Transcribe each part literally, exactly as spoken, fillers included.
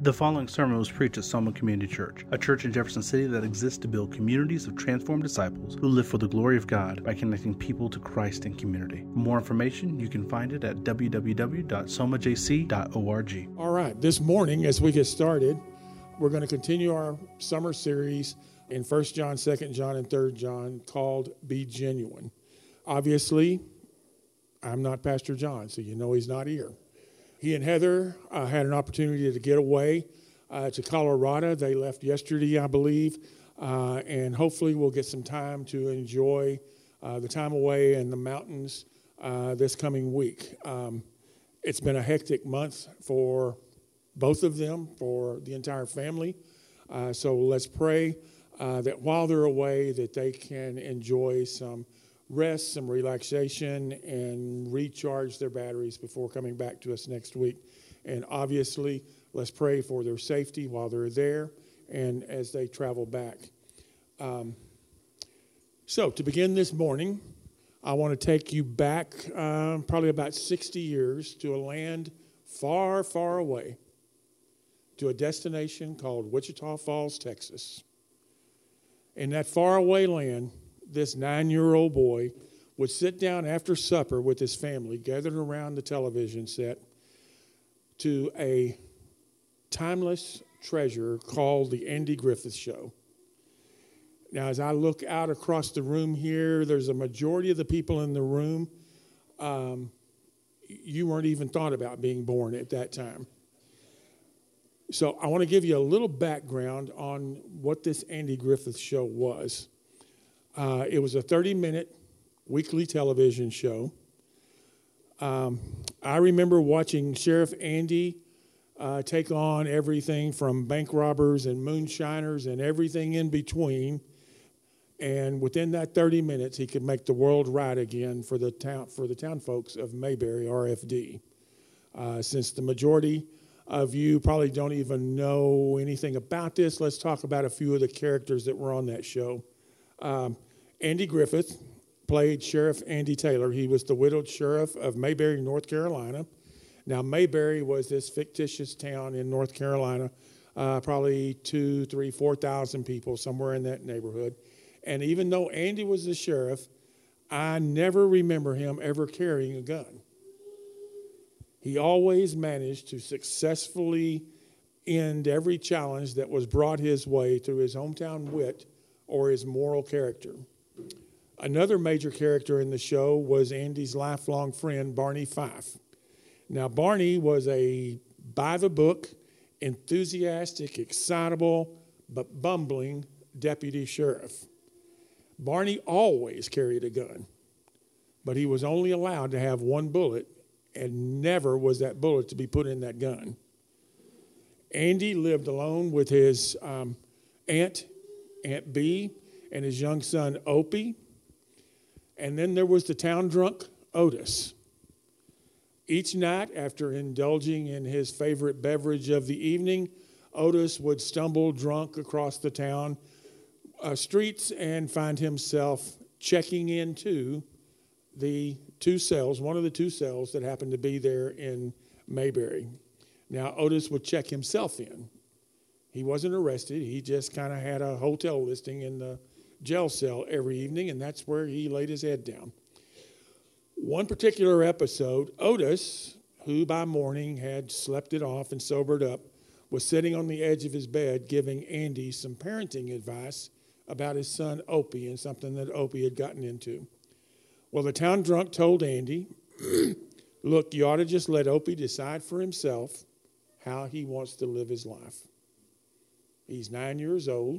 The following sermon was preached at Soma Community Church, a church in Jefferson City that exists to build communities of transformed disciples who live for the glory of God by connecting people to Christ in community. For more information, you can find it at w w w dot soma j c dot org. All right, this morning as we get started, we're going to continue our summer series in First John, Second John, and Third John called Be Genuine. Obviously, I'm not Pastor John, so you know he's not here. He and Heather uh, had an opportunity to get away uh, to Colorado. They left yesterday, I believe, uh, and hopefully we'll get some time to enjoy uh, the time away in the mountains uh, this coming week. Um, it's been a hectic month for both of them, for the entire family. Uh, so let's pray uh, that while they're away, that they can enjoy some rest, some relaxation, and recharge their batteries before coming back to us next week. And obviously, let's pray for their safety while they're there and as they travel back. Um, so to begin this morning, I want to take you back uh, probably about sixty years to a land far, far away, to a destination called Wichita Falls, Texas. In that faraway land, this nine-year-old boy would sit down after supper with his family, gathered around the television set, to a timeless treasure called The Andy Griffith Show. Now, as I look out across the room here, there's a majority of the people in the room, um, you weren't even thought about being born at that time. So I want to give you a little background on what this Andy Griffith Show was. Uh, it was a thirty-minute weekly television show. Um, I remember watching Sheriff Andy uh, take on everything from bank robbers and moonshiners and everything in between. And within that thirty minutes, he could make the world right again for the town for the town folks of Mayberry, R F D. Uh, since the majority of you probably don't even know anything about this, let's talk about a few of the characters that were on that show. Um, Andy Griffith played Sheriff Andy Taylor. He was the widowed sheriff of Mayberry, North Carolina. Now, Mayberry was this fictitious town in North Carolina, uh, probably two, three, four thousand people, somewhere in that neighborhood. And even though Andy was the sheriff, I never remember him ever carrying a gun. He always managed to successfully end every challenge that was brought his way through his hometown wit or his moral character. Another major character in the show was Andy's lifelong friend, Barney Fife. Now, Barney was a by-the-book, enthusiastic, excitable, but bumbling deputy sheriff. Barney always carried a gun, but he was only allowed to have one bullet, and never was that bullet to be put in that gun. Andy lived alone with his um, aunt, Aunt Bee, and his young son, Opie. And then there was the town drunk, Otis. Each night, after indulging in his favorite beverage of the evening, Otis would stumble drunk across the town uh, streets and find himself checking into the two cells, one of the two cells that happened to be there in Mayberry. Now, Otis would check himself in. He wasn't arrested. He just kind of had a hotel listing in the jail cell every evening, and that's where he laid his head down. One particular episode, Otis, who by morning had slept it off and sobered up, was sitting on the edge of his bed giving Andy some parenting advice about his son Opie and something that Opie had gotten into. Well, the town drunk told Andy, look, you ought to just let Opie decide for himself how he wants to live his life. He's nine years old.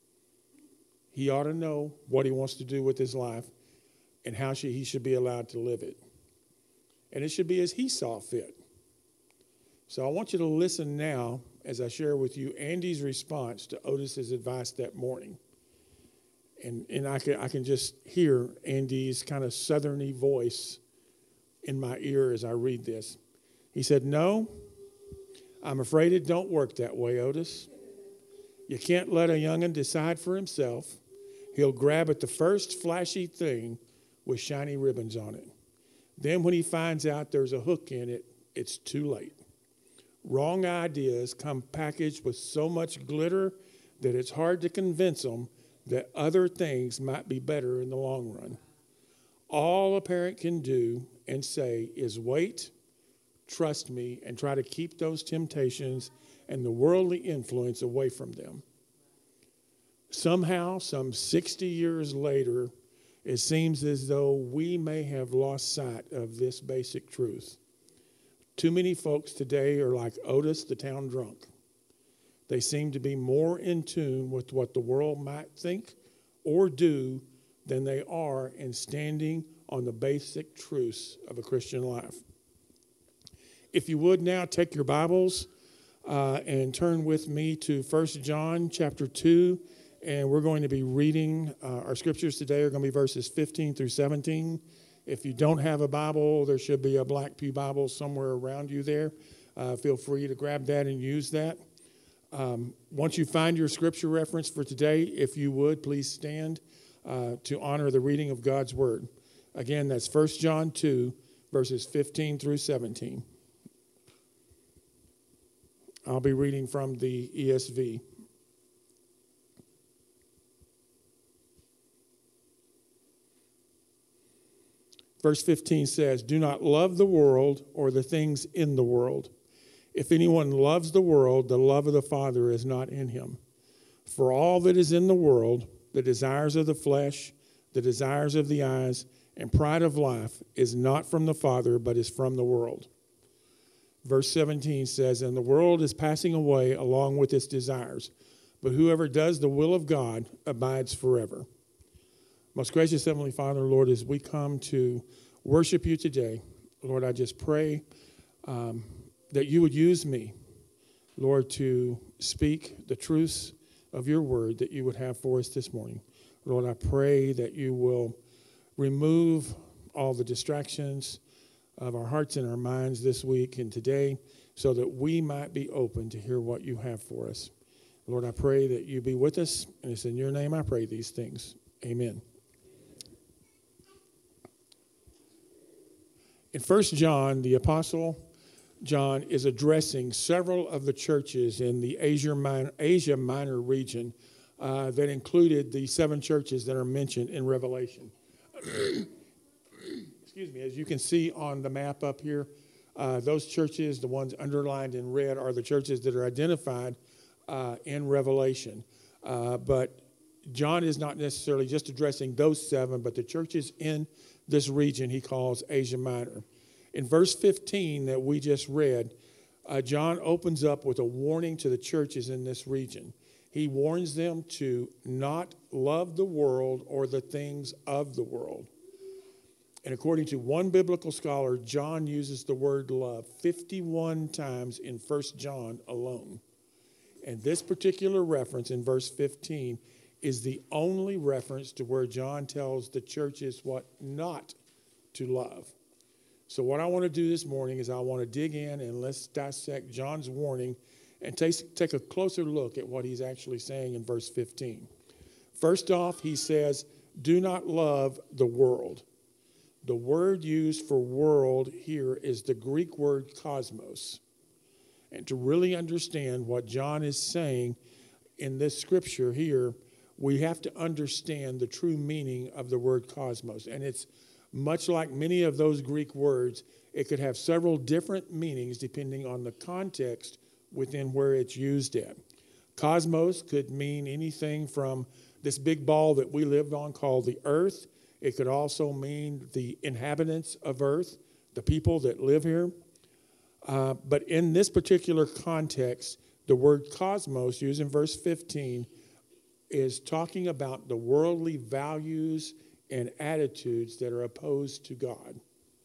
He ought to know what he wants to do with his life and how should, he should be allowed to live it. And it should be as he saw fit. So I want you to listen now as I share with you Andy's response to Otis's advice that morning. And, and I, can, I can just hear Andy's kind of southerny voice in my ear as I read this. He said, no, I'm afraid it don't work that way, Otis. You can't let a young'un decide for himself. He'll grab at the first flashy thing with shiny ribbons on it. Then when he finds out there's a hook in it, it's too late. wrong ideas come packaged with so much glitter that it's hard to convince them that other things might be better in the long run. All a parent can do and say is wait, trust me, and try to keep those temptations and the worldly influence away from them. Somehow, some sixty years later, it seems as though we may have lost sight of this basic truth. Too many folks today are like Otis the town drunk. They seem to be more in tune with what the world might think or do than they are in standing on the basic truths of a Christian life. If you would now take your Bibles uh, and turn with me to First John chapter two, and we're going to be reading, uh, our scriptures today are going to be verses fifteen through seventeen. If you don't have a Bible, there should be a Black Pew Bible somewhere around you there. Uh, feel free to grab that and use that. Um, once you find your scripture reference for today, if you would, please stand uh, to honor the reading of God's Word. Again, that's First John two, verses fifteen through seventeen. I'll be reading from the E S V. Verse fifteen says, "Do not love the world or the things in the world. If anyone loves the world, the love of the Father is not in him. For all that is in the world, the desires of the flesh, the desires of the eyes, and pride of life is not from the Father, but is from the world." Verse seventeen says, "And the world is passing away along with its desires, but whoever does the will of God abides forever." Most gracious Heavenly Father, Lord, as we come to worship you today, Lord, I just pray um, that you would use me, Lord, to speak the truths of your word that you would have for us this morning. Lord, I pray that you will remove all the distractions of our hearts and our minds this week and today so that we might be open to hear what you have for us. Lord, I pray that you be with us, and it's in your name I pray these things. Amen. In First John, the Apostle John is addressing several of the churches in the Asia Minor, Asia Minor region uh, that included the seven churches that are mentioned in Revelation. Excuse me, as you can see on the map up here, uh, those churches, the ones underlined in red, are the churches that are identified uh, in Revelation. Uh, but John is not necessarily just addressing those seven, but the churches in this region he calls Asia Minor. In verse fifteen that we just read, uh, John opens up with a warning to the churches in this region. He warns them to not love the world or the things of the world. And according to one biblical scholar, John uses the word love fifty-one times in First John alone. And this particular reference in verse fifteen is the only reference to where John tells the churches what not to love. So what I want to do this morning is I want to dig in and let's dissect John's warning and take, take a closer look at what he's actually saying in verse fifteen. First off, he says, do not love the world. The word used for world here is the Greek word cosmos. And to really understand what John is saying in this scripture here, we have to understand the true meaning of the word cosmos. And it's much like many of those Greek words, it could have several different meanings depending on the context within where it's used at. Cosmos could mean anything from this big ball that we live on called the earth. It could also mean the inhabitants of earth, the people that live here. Uh, but in this particular context, the word cosmos used in verse fifteen is talking about the worldly values and attitudes that are opposed to God.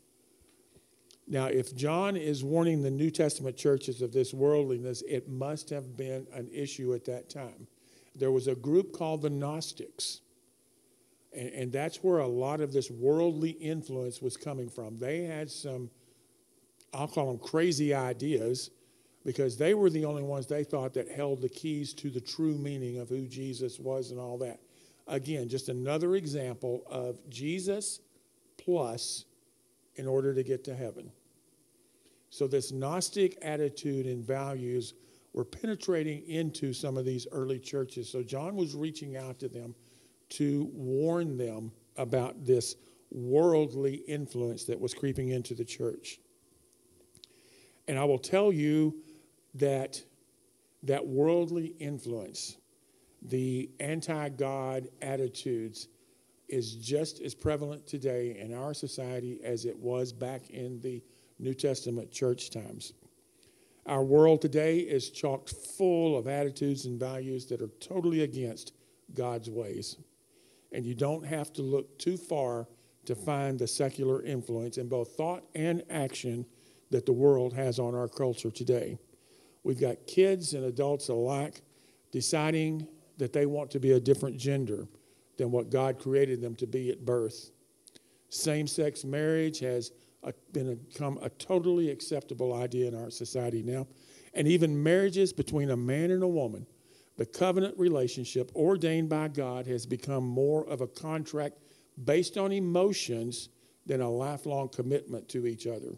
Now, if John is warning the New Testament churches of this worldliness, it must have been an issue at that time. There was a group called the Gnostics, and, and that's where a lot of this worldly influence was coming from. They had some, I'll call them crazy ideas, because they were the only ones they thought that held the keys to the true meaning of who Jesus was and all that. Again, just another example of Jesus plus in order to get to heaven. So this Gnostic attitude and values were penetrating into some of these early churches. So John was reaching out to them to warn them about this worldly influence that was creeping into the church. And I will tell you that that worldly influence, the anti-God attitudes, is just as prevalent today in our society as it was back in the New Testament church times. Our world today is chock full of attitudes and values that are totally against God's ways. And you don't have to look too far to find the secular influence in both thought and action that the world has on our culture today. We've got kids and adults alike deciding that they want to be a different gender than what God created them to be at birth. Same-sex marriage has a, been become a totally acceptable idea in our society now. And even marriages between a man and a woman, the covenant relationship ordained by God, has become more of a contract based on emotions than a lifelong commitment to each other.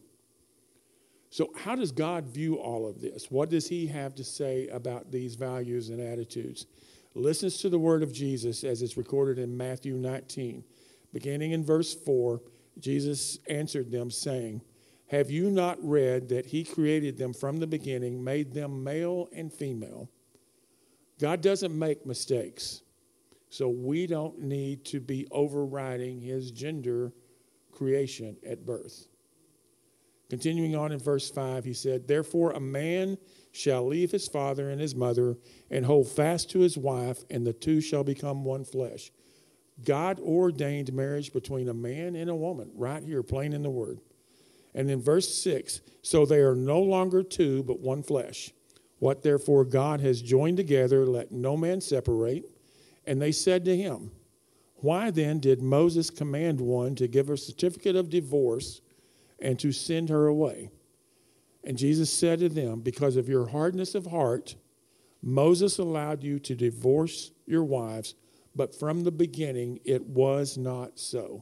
So how does God view all of this? What does he have to say about these values and attitudes? Listens to the word of Jesus as it's recorded in Matthew nineteen. Beginning in verse four, Jesus answered them saying, "Have you not read that he created them from the beginning, made them male and female?" God doesn't make mistakes, so we don't need to be overriding his gender creation at birth. Continuing on in verse five, he said, "Therefore a man shall leave his father and his mother and hold fast to his wife, and the two shall become one flesh." God ordained marriage between a man and a woman, right here, plain in the word. And in verse six, "So they are no longer two, but one flesh. What therefore God has joined together, let no man separate." And they said to him, "Why then did Moses command one to give a certificate of divorce and to send her away?" And Jesus said to them, "Because of your hardness of heart, Moses allowed you to divorce your wives, but from the beginning it was not so."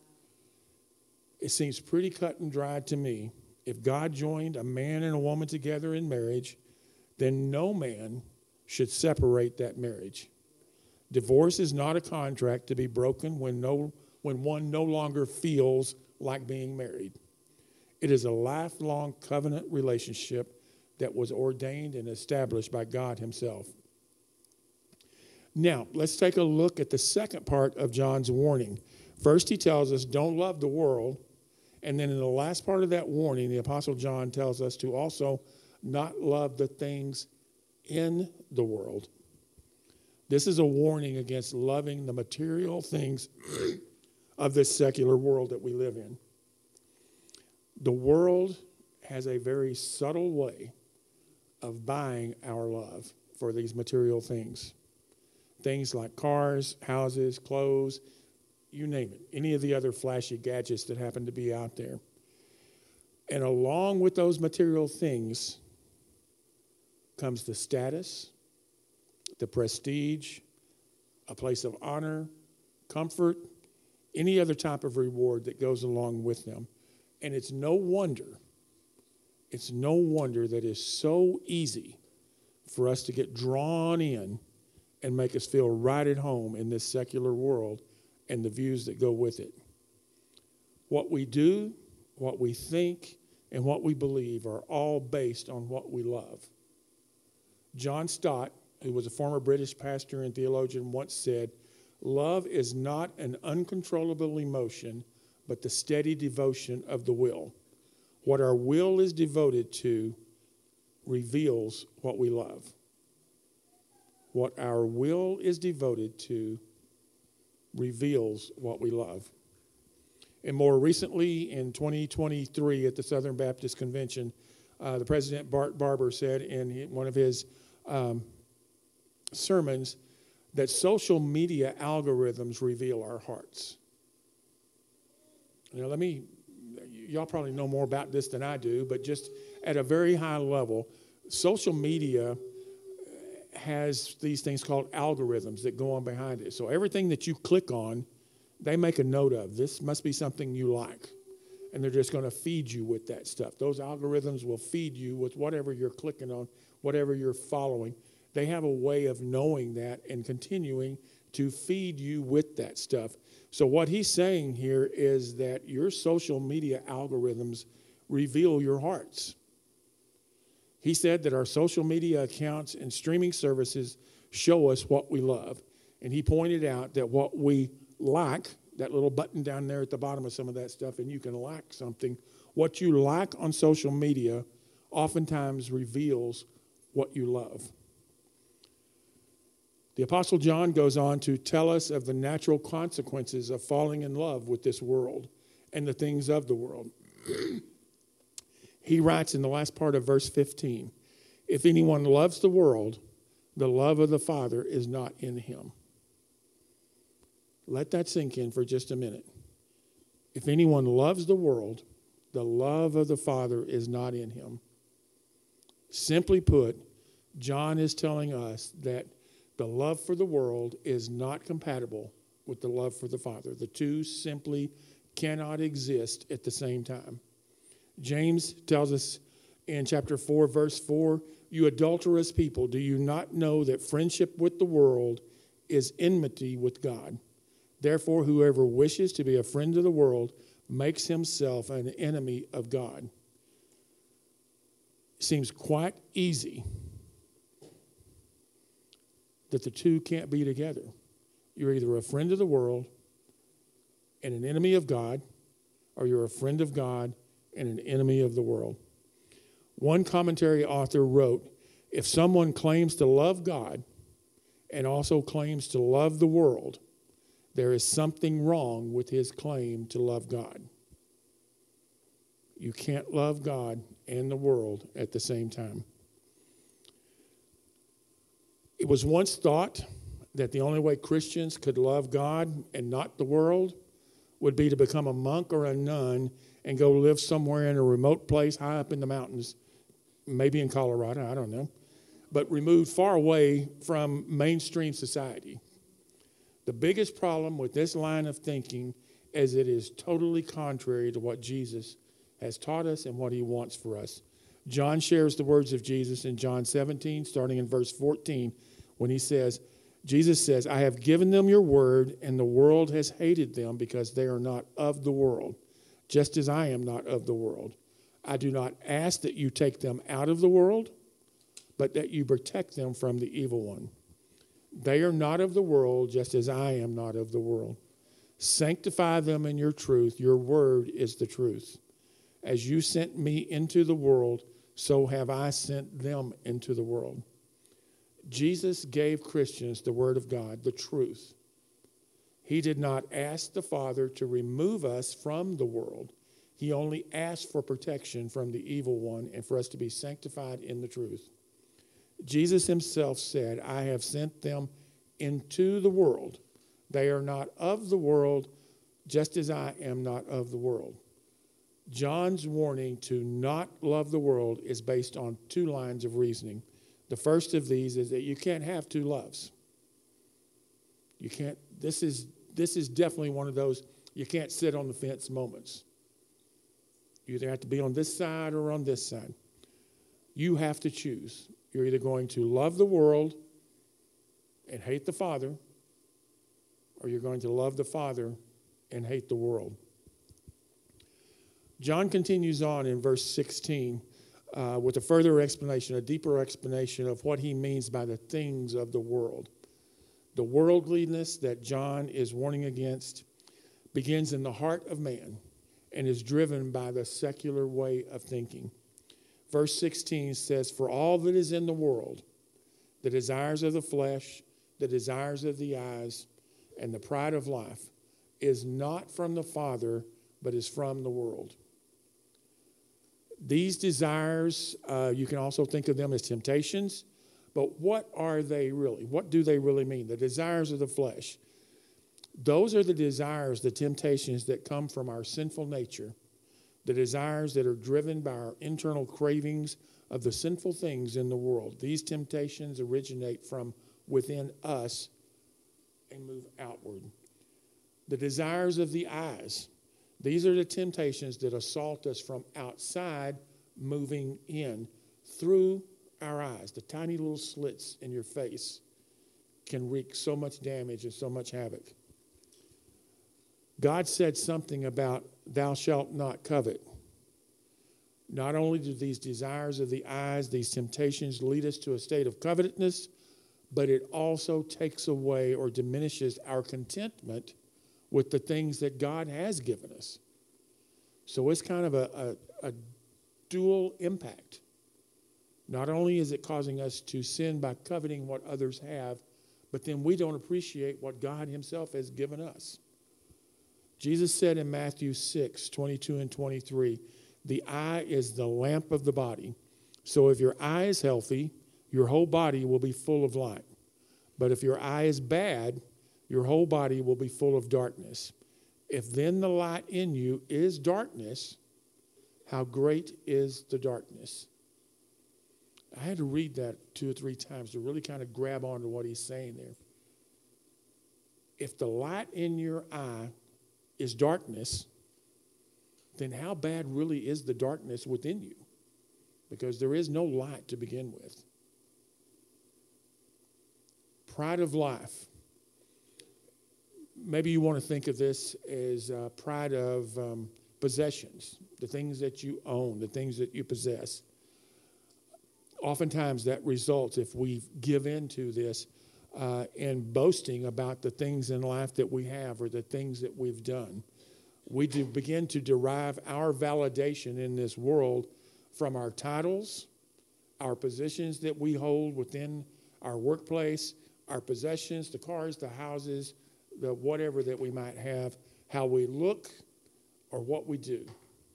It seems pretty cut and dried to me. If God joined a man and a woman together in marriage, then no man should separate that marriage. Divorce is not a contract to be broken when no when one no longer feels like being married. It is a lifelong covenant relationship that was ordained and established by God himself. Now, let's take a look at the second part of John's warning. First, he tells us, don't love the world. And then in the last part of that warning, the Apostle John tells us to also not love the things in the world. This is a warning against loving the material things of this secular world that we live in. The world has a very subtle way of buying our love for these material things. Things like cars, houses, clothes, you name it. Any of the other flashy gadgets that happen to be out there. And along with those material things comes the status, the prestige, a place of honor, comfort, any other type of reward that goes along with them. And it's no wonder, it's no wonder that it's so easy for us to get drawn in and make us feel right at home in this secular world and the views that go with it. What we do, what we think, and what we believe are all based on what we love. John Stott, who was a former British pastor and theologian, once said, "Love is not an uncontrollable emotion, but the steady devotion of the will. What our will is devoted to reveals what we love." What our will is devoted to reveals what we love. And more recently, in twenty twenty-three at the Southern Baptist Convention, uh, the President Bart Barber said in one of his um, sermons that social media algorithms reveal our hearts. Now, let me, y'all probably know more about this than I do, but just at a very high level, social media has these things called algorithms that go on behind it. So everything that you click on, they make a note of. This must be something you like. and they're just going to feed you with that stuff. Those algorithms will feed you with whatever you're clicking on, whatever you're following. They have a way of knowing that and continuing to feed you with that stuff. So what he's saying here is that your social media algorithms reveal your hearts. He said that our social media accounts and streaming services show us what we love. And he pointed out that what we like, that little button down there at the bottom of some of that stuff, and you can like something, what you like on social media oftentimes reveals what you love. The Apostle John goes on to tell us of the natural consequences of falling in love with this world and the things of the world. He writes in the last part of verse fifteen, if anyone loves the world, the love of the Father is not in him. Let that sink in for just a minute. If anyone loves the world, the love of the Father is not in him. Simply put, John is telling us that the love for the world is not compatible with the love for the Father. The two simply cannot exist at the same time. James tells us in chapter four, verse four, you adulterous people, do you not know that friendship with the world is enmity with God? Therefore, whoever wishes to be a friend of the world makes himself an enemy of God. It seems quite easy that the two can't be together. You're either a friend of the world and an enemy of God, or you're a friend of God and an enemy of the world. One commentary author wrote, if someone claims to love God and also claims to love the world, there is something wrong with his claim to love God. You can't love God and the world at the same time. It was once thought that the only way Christians could love God and not the world would be to become a monk or a nun and go live somewhere in a remote place high up in the mountains, maybe in Colorado, I don't know, but removed far away from mainstream society. The biggest problem with this line of thinking is it is totally contrary to what Jesus has taught us and what he wants for us. John shares the words of Jesus in John seventeen, starting in verse fourteen, when he says, Jesus says, I have given them your word, and the world has hated them because they are not of the world, just as I am not of the world. I do not ask that you take them out of the world, but that you protect them from the evil one. They are not of the world, just as I am not of the world. Sanctify them in your truth. Your word is the truth. As you sent me into the world, so have I sent them into the world. Jesus gave Christians the word of God, the truth. He did not ask the Father to remove us from the world. He only asked for protection from the evil one and for us to be sanctified in the truth. Jesus himself said, I have sent them into the world. They are not of the world, just as I am not of the world. John's warning to not love the world is based on two lines of reasoning. The first of these is that you can't have two loves. You can't, this is, this is definitely one of those you can't sit on the fence moments. You either have to be on this side or on this side. You have to choose. You're either going to love the world and hate the Father, or you're going to love the Father and hate the world. John continues on in verse sixteen uh, with a further explanation, a deeper explanation of what he means by the things of the world. The worldliness that John is warning against begins in the heart of man and is driven by the secular way of thinking. Verse sixteen says, for all that is in the world, the desires of the flesh, the desires of the eyes, and the pride of life is not from the Father, but is from the world. These desires, uh, you can also think of them as temptations, but what are they really? What do they really mean? The desires of the flesh. Those are the desires, the temptations that come from our sinful nature, the desires that are driven by our internal cravings of the sinful things in the world. These temptations originate from within us and move outward. The desires of the eyes. These are the temptations that assault us from outside, moving in through our eyes. The tiny little slits in your face can wreak so much damage and so much havoc. God said something about thou shalt not covet. Not only do these desires of the eyes, these temptations lead us to a state of covetousness, but it also takes away or diminishes our contentment with the things that God has given us. So it's kind of a, a, a dual impact. Not only is it causing us to sin by coveting what others have, but then we don't appreciate what God himself has given us. Jesus said in Matthew six, twenty-two and twenty-three, the eye is the lamp of the body. So if your eye is healthy, your whole body will be full of light. But if your eye is bad, your whole body will be full of darkness. If then the light in you is darkness, how great is the darkness? I had to read that two or three times to really kind of grab onto what he's saying there. If the light in your eye is darkness, then how bad really is the darkness within you? Because there is no light to begin with. Pride of life. Maybe you want to think of this as uh, pride of um, possessions, the things that you own, the things that you possess. Oftentimes that results, if we give in to this, uh, in boasting about the things in life that we have or the things that we've done. We do begin to derive our validation in this world from our titles, our positions that we hold within our workplace, our possessions, the cars, the houses, the whatever that we might have, how we look, or what we do.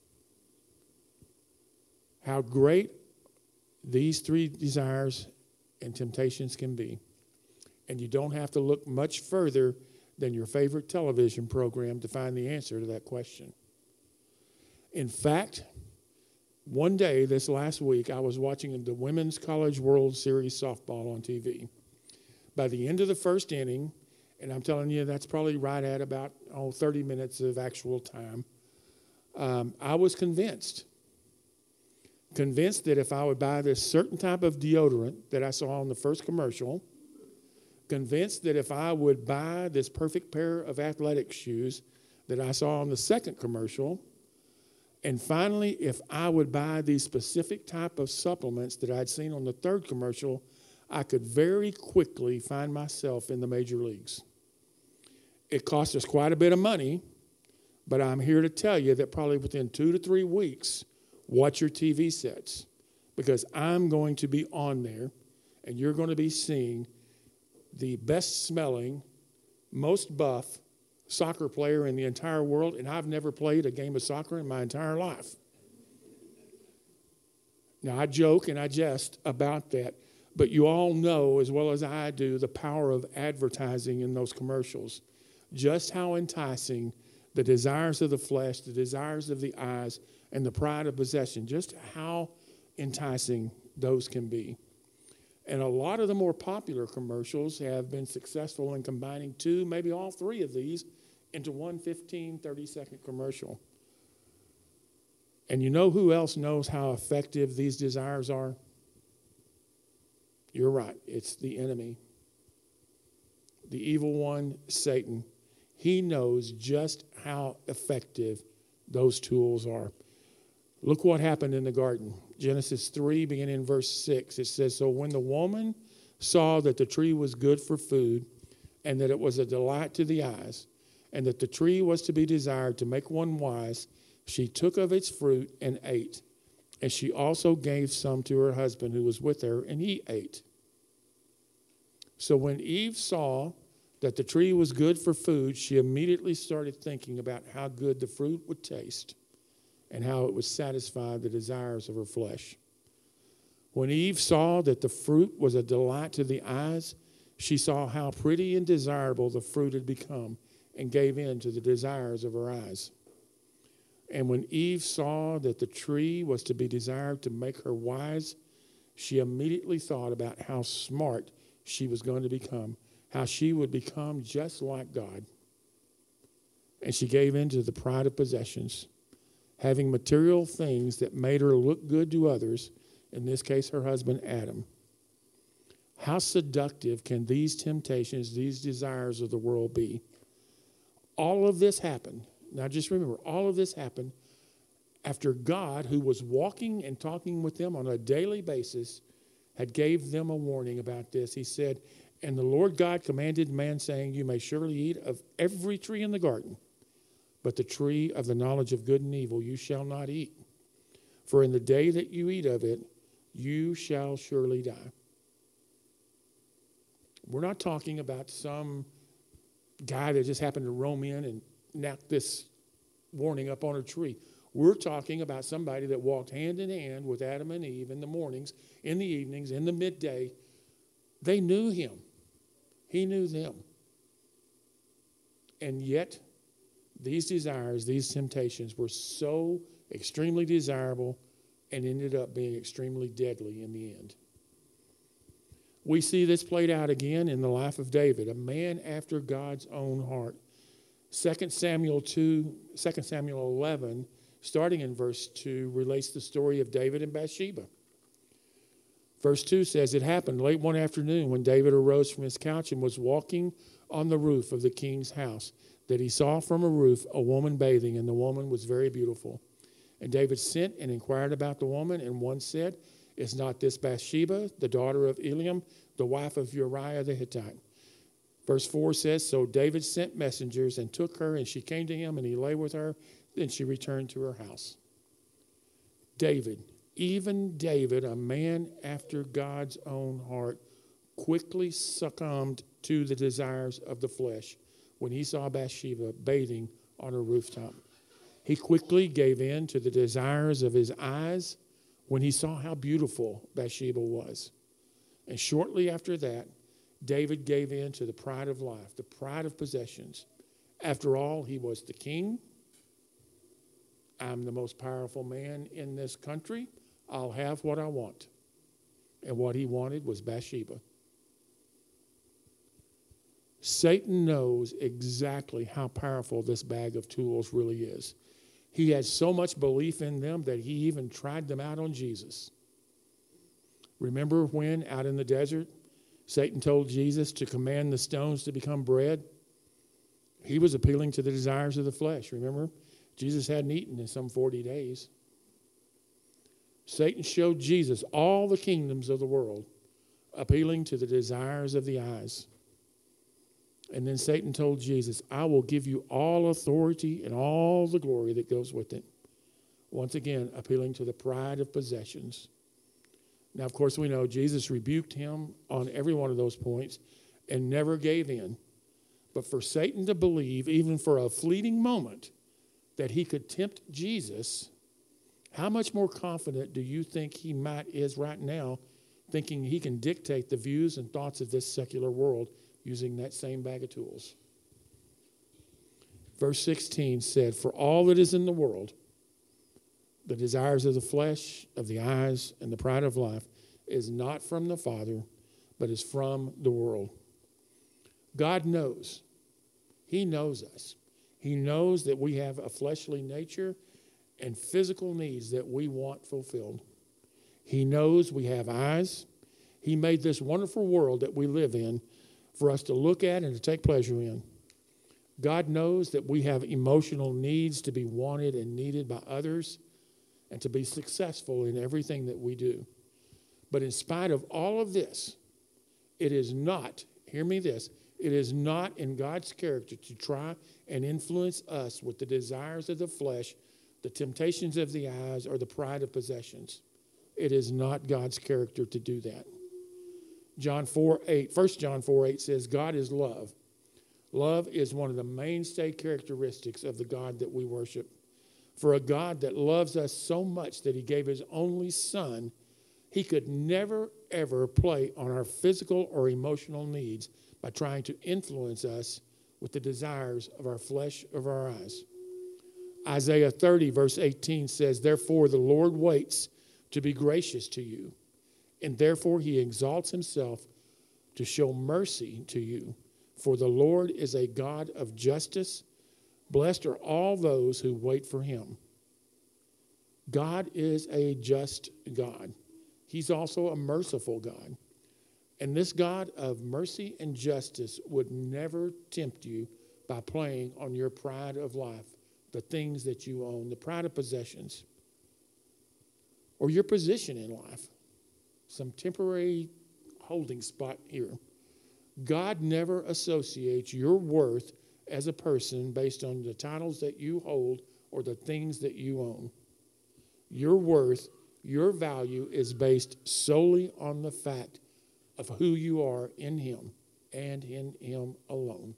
How great these three desires and temptations can be. And you don't have to look much further than your favorite television program to find the answer to that question. In fact, one day this last week, I was watching the Women's College World Series softball on T V. By the end of the first inning, and I'm telling you that's probably right at about oh, thirty minutes of actual time, um, I was convinced, convinced that if I would buy this certain type of deodorant that I saw on the first commercial, convinced that if I would buy this perfect pair of athletic shoes that I saw on the second commercial, and finally, if I would buy these specific type of supplements that I'd seen on the third commercial, I could very quickly find myself in the major leagues. It cost us quite a bit of money, but I'm here to tell you that probably within two to three weeks, watch your T V sets, because I'm going to be on there, and you're going to be seeing the best smelling, most buff soccer player in the entire world, and I've never played a game of soccer in my entire life. Now, I joke and I jest about that, but you all know as well as I do the power of advertising in those commercials, just how enticing the desires of the flesh, the desires of the eyes, and the pride of possession, just how enticing those can be. And a lot of the more popular commercials have been successful in combining two, maybe all three of these into one fifteen, thirty-second commercial. And you know who else knows how effective these desires are? You're right. It's the enemy. The evil one, Satan. He knows just how effective those tools are. Look what happened in the garden. Genesis three, beginning in verse six, it says, so when the woman saw that the tree was good for food, and that it was a delight to the eyes, and that the tree was to be desired to make one wise, she took of its fruit and ate. And she also gave some to her husband who was with her, and he ate. So when Eve saw that the tree was good for food, she immediately started thinking about how good the fruit would taste and how it would satisfy the desires of her flesh. When Eve saw that the fruit was a delight to the eyes, she saw how pretty and desirable the fruit had become and gave in to the desires of her eyes. And when Eve saw that the tree was to be desired to make her wise, she immediately thought about how smart she was going to become, how she would become just like God. and she gave in to the pride of possessions, having material things that made her look good to others, in this case her husband Adam. How seductive can these temptations, these desires of the world be? All of this happened. Now just remember, all of this happened after God, who was walking and talking with them on a daily basis, had gave them a warning about this. He said, and the Lord God commanded man, saying, you may surely eat of every tree in the garden, but the tree of the knowledge of good and evil you shall not eat. For in the day that you eat of it, you shall surely die. We're not talking about some guy that just happened to roam in and knock this warning up on a tree. We're talking about somebody that walked hand in hand with Adam and Eve in the mornings, in the evenings, in the midday. They knew him. He knew them. And yet, these desires, these temptations were so extremely desirable and ended up being extremely deadly in the end. We see this played out again in the life of David, a man after God's own heart. Second Samuel two, Second Samuel eleven, starting in verse two, relates the story of David and Bathsheba. Verse two says, it happened late one afternoon when David arose from his couch and was walking on the roof of the king's house, that he saw from a roof a woman bathing, and the woman was very beautiful. And David sent and inquired about the woman, and one said, is not this Bathsheba, the daughter of Eliam, the wife of Uriah the Hittite? Verse four says, so David sent messengers and took her, and she came to him, and he lay with her. Then she returned to her house. David, even David, a man after God's own heart, quickly succumbed to the desires of the flesh when he saw Bathsheba bathing on a rooftop. He quickly gave in to the desires of his eyes when he saw how beautiful Bathsheba was. And shortly after that, David gave in to the pride of life, the pride of possessions. After all, he was the king. I'm the most powerful man in this country. I'll have what I want. And what he wanted was Bathsheba. Satan knows exactly how powerful this bag of tools really is. He had so much belief in them that he even tried them out on Jesus. Remember when, out in the desert, Satan told Jesus to command the stones to become bread? He was appealing to the desires of the flesh, remember? Jesus hadn't eaten in some forty days. Satan showed Jesus all the kingdoms of the world, appealing to the desires of the eyes. And then Satan told Jesus, I will give you all authority and all the glory that goes with it. Once again, appealing to the pride of possessions. Now, of course, we know Jesus rebuked him on every one of those points and never gave in. But for Satan to believe, even for a fleeting moment, that he could tempt Jesus, how much more confident do you think he might is right now, thinking he can dictate the views and thoughts of this secular world using that same bag of tools? Verse sixteen said, for all that is in the world, the desires of the flesh, of the eyes, and the pride of life, is not from the Father, but is from the world. God knows. He knows us. He knows that we have a fleshly nature and physical needs that we want fulfilled. He knows we have eyes. He made this wonderful world that we live in for us to look at and to take pleasure in. God knows that we have emotional needs to be wanted and needed by others and to be successful in everything that we do. But in spite of all of this, it is not, hear me this, it is not in God's character to try and influence us with the desires of the flesh, the temptations of the eyes, or the pride of possessions. It is not God's character to do that. John four eight, First John four eight says, God is love. Love is one of the mainstay characteristics of the God that we worship. For a God that loves us so much that he gave his only son, he could never, ever play on our physical or emotional needs by trying to influence us with the desires of our flesh, of our eyes. Isaiah thirty, verse eighteen says, therefore the Lord waits to be gracious to you, and therefore he exalts himself to show mercy to you. For the Lord is a God of justice. Blessed are all those who wait for him. God is a just God. He's also a merciful God. And this God of mercy and justice would never tempt you by playing on your pride of life, the things that you own, the pride of possessions, or your position in life, some temporary holding spot here. God never associates your worth as a person based on the titles that you hold or the things that you own. Your worth, your value is based solely on the fact of who you are in him and in him alone.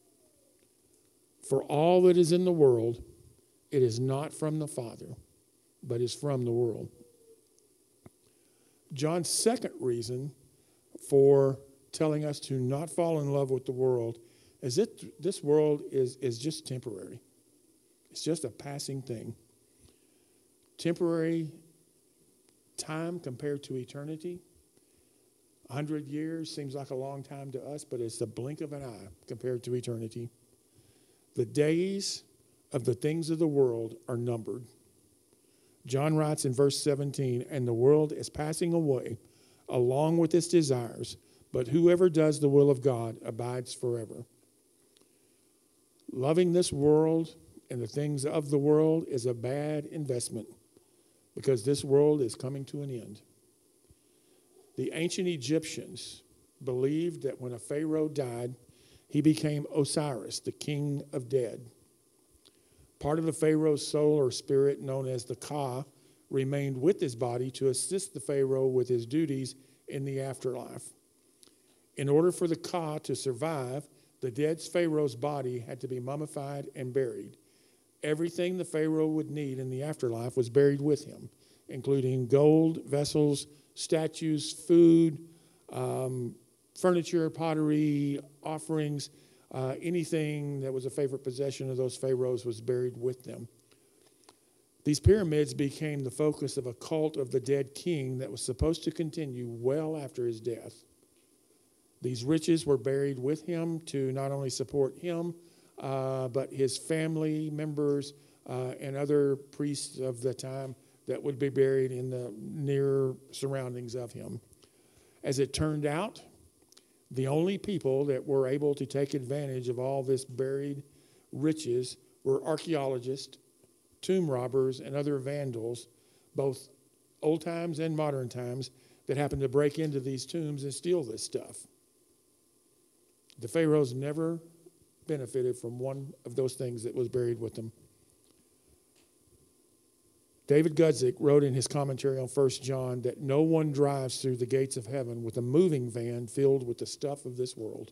For all that is in the world, it is not from the Father, but is from the world. John's second reason for telling us to not fall in love with the world is that this world is, is just temporary. It's just a passing thing. Temporary time compared to eternity. A hundred years seems like a long time to us, but it's the blink of an eye compared to eternity. The days of the things of the world are numbered. John writes in verse seventeen, and the world is passing away along with its desires, but whoever does the will of God abides forever. Loving this world and the things of the world is a bad investment because this world is coming to an end. The ancient Egyptians believed that when a pharaoh died, he became Osiris, the king of dead. Part of the pharaoh's soul or spirit, known as the Ka, remained with his body to assist the pharaoh with his duties in the afterlife. In order for the Ka to survive, the dead pharaoh's body had to be mummified and buried. Everything the pharaoh would need in the afterlife was buried with him, including gold, vessels, statues, food, um, furniture, pottery, offerings, uh, anything that was a favorite possession of those pharaohs was buried with them. These pyramids became the focus of a cult of the dead king that was supposed to continue well after his death. These riches were buried with him to not only support him, uh, but his family members uh, and other priests of the time that would be buried in the near surroundings of him. As it turned out, the only people that were able to take advantage of all this buried riches were archaeologists, tomb robbers, and other vandals, both old times and modern times, that happened to break into these tombs and steal this stuff. The pharaohs never benefited from one of those things that was buried with them. David Guzik wrote in his commentary on First John that no one drives through the gates of heaven with a moving van filled with the stuff of this world.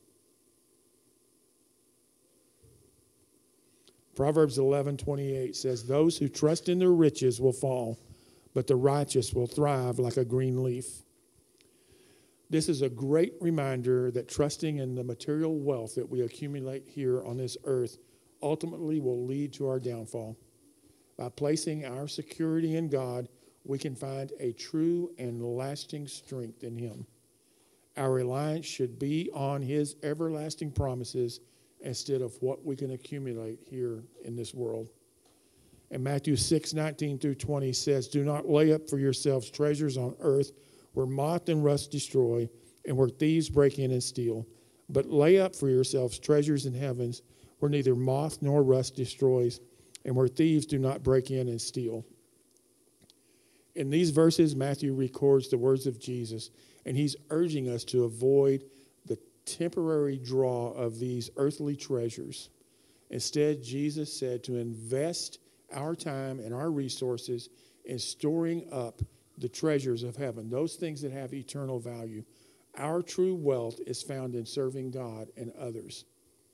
Proverbs eleven twenty-eight says, those who trust in their riches will fall, but the righteous will thrive like a green leaf. This is a great reminder that trusting in the material wealth that we accumulate here on this earth ultimately will lead to our downfall. By placing our security in God, we can find a true and lasting strength in him. Our reliance should be on his everlasting promises instead of what we can accumulate here in this world. And Matthew six nineteen through twenty says, do not lay up for yourselves treasures on earth where moth and rust destroy and where thieves break in and steal, but lay up for yourselves treasures in heavens where neither moth nor rust destroys and where thieves do not break in and steal. In these verses, Matthew records the words of Jesus, and he's urging us to avoid the temporary draw of these earthly treasures. Instead, Jesus said to invest our time and our resources in storing up the treasures of heaven, those things that have eternal value. Our true wealth is found in serving God and others.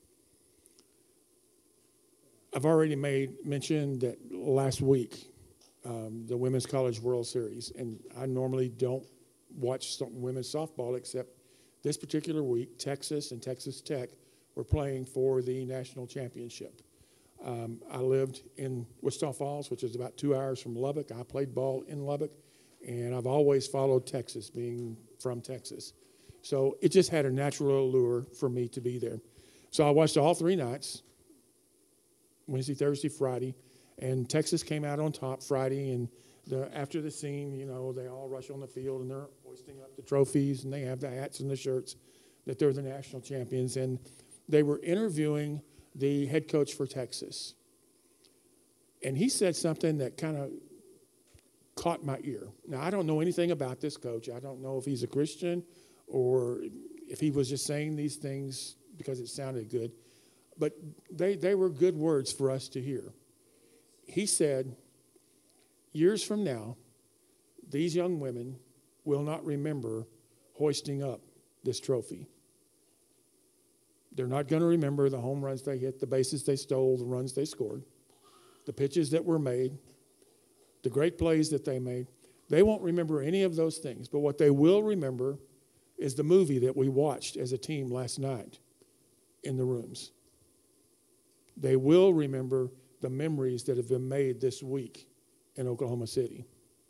I've already made mention that last week, um, the Women's College World Series, and I normally don't watch some women's softball except this particular week, Texas and Texas Tech were playing for the national championship. Um, I lived in Wichita Falls, which is about two hours from Lubbock. I played ball in Lubbock, and I've always followed Texas, being from Texas. So it just had a natural allure for me to be there. So I watched all three nights. Wednesday, Thursday, Friday. And Texas came out on top Friday. And the, after the scene, you know, they all rush on the field and they're hoisting up the trophies and they have the hats and the shirts that they're the national champions. And they were interviewing the head coach for Texas. And he said something that kind of caught my ear. Now, I don't know anything about this coach. I don't know if he's a Christian or if he was just saying these things because it sounded good. But they, they were good words for us to hear. He said, years from now, these young women will not remember hoisting up this trophy. They're not going to remember the home runs they hit, the bases they stole, the runs they scored, the pitches that were made, the great plays that they made. They won't remember any of those things. But what they will remember is the movie that we watched as a team last night in the rooms. They will remember the memories that have been made this week in Oklahoma City.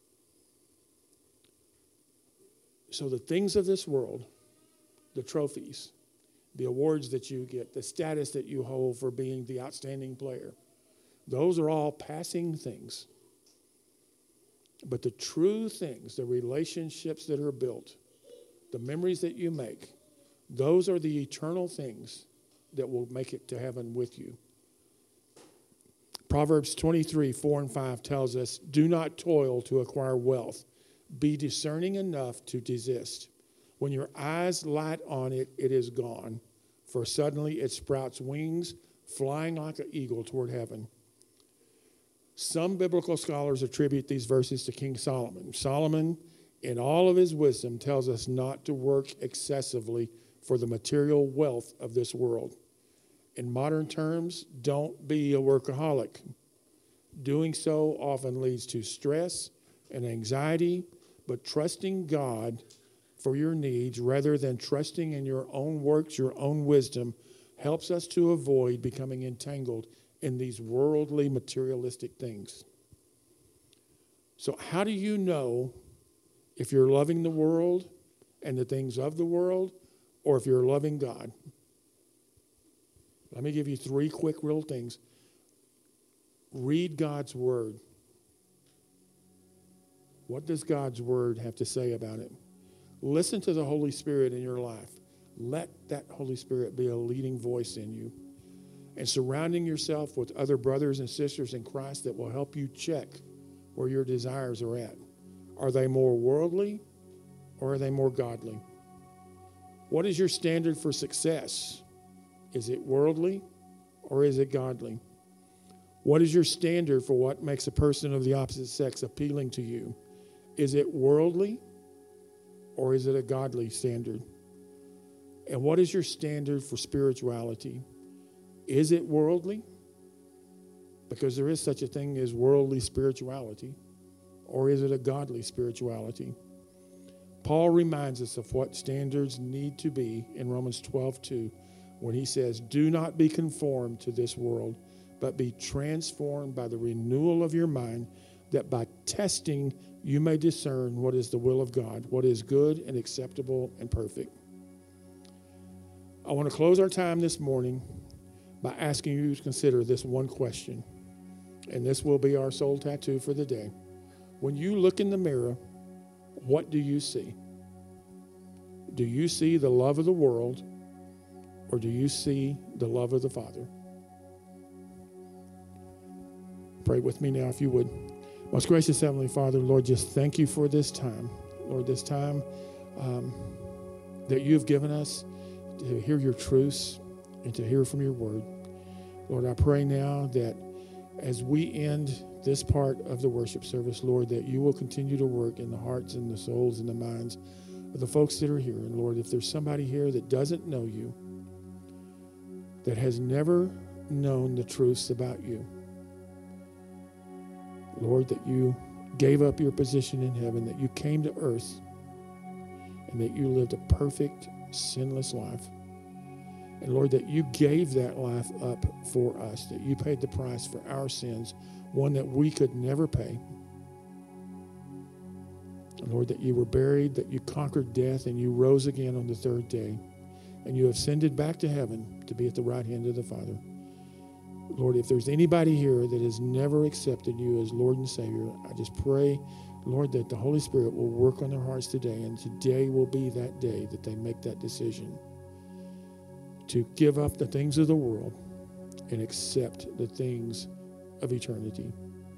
So the things of this world, the trophies, the awards that you get, the status that you hold for being the outstanding player, those are all passing things. But the true things, the relationships that are built, the memories that you make, those are the eternal things that will make it to heaven with you. Proverbs twenty-three, four and five tells us, do not toil to acquire wealth. Be discerning enough to desist. When your eyes light on it, it is gone. For suddenly it sprouts wings, flying like an eagle toward heaven. Some biblical scholars attribute these verses to King Solomon. Solomon, in all of his wisdom, tells us not to work excessively for the material wealth of this world. In modern terms, don't be a workaholic. Doing so often leads to stress and anxiety, but trusting God for your needs rather than trusting in your own works, your own wisdom, helps us to avoid becoming entangled in these worldly, materialistic things. So how do you know if you're loving the world and the things of the world, or if you're loving God? Let me give you three quick real things. Read God's word. What does God's word have to say about it? Listen to the Holy Spirit in your life. Let that Holy Spirit be a leading voice in you. And surrounding yourself with other brothers and sisters in Christ that will help you check where your desires are at. Are they more worldly or are they more godly? What is your standard for success? Is it worldly or is it godly? What is your standard for what makes a person of the opposite sex appealing to you? Is it worldly or is it a godly standard? And what is your standard for spirituality? Is it worldly? Because there is such a thing as worldly spirituality. Or is it a godly spirituality? Paul reminds us of what standards need to be in Romans twelve two, when he says, do not be conformed to this world, but be transformed by the renewal of your mind, that by testing you may discern what is the will of God, what is good and acceptable and perfect. I want to close our time this morning by asking you to consider this one question. And this will be our soul tattoo for the day. When you look in the mirror, what do you see? Do you see the love of the world, or do you see the love of the Father? Pray with me now if you would. Most gracious Heavenly Father, Lord, just thank you for this time. Lord, this time um, that you've given us to hear your truths and to hear from your word. Lord, I pray now that as we end this part of the worship service, Lord, that you will continue to work in the hearts and the souls and the minds of the folks that are here. And Lord, if there's somebody here that doesn't know you, that has never known the truths about you, Lord, that you gave up your position in heaven, that you came to earth, and that you lived a perfect, sinless life. And Lord, that you gave that life up for us, that you paid the price for our sins, one that we could never pay. And Lord, that you were buried, that you conquered death, and you rose again on the third day. And you ascended back to heaven to be at the right hand of the Father. Lord, if there's anybody here that has never accepted you as Lord and Savior, I just pray, Lord, that the Holy Spirit will work on their hearts today, and today will be that day that they make that decision to give up the things of the world and accept the things of eternity.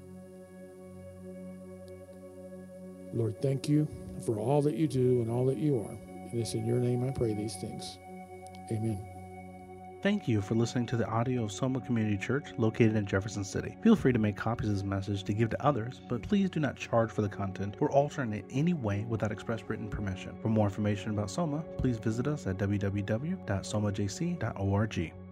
Lord, thank you for all that you do and all that you are. And it's in your name I pray these things. Amen. Thank you for listening to the audio of Soma Community Church located in Jefferson City. Feel free to make copies of this message to give to others, but please do not charge for the content or alter it in any way without express written permission. For more information about Soma, please visit us at w w w dot soma j c dot org.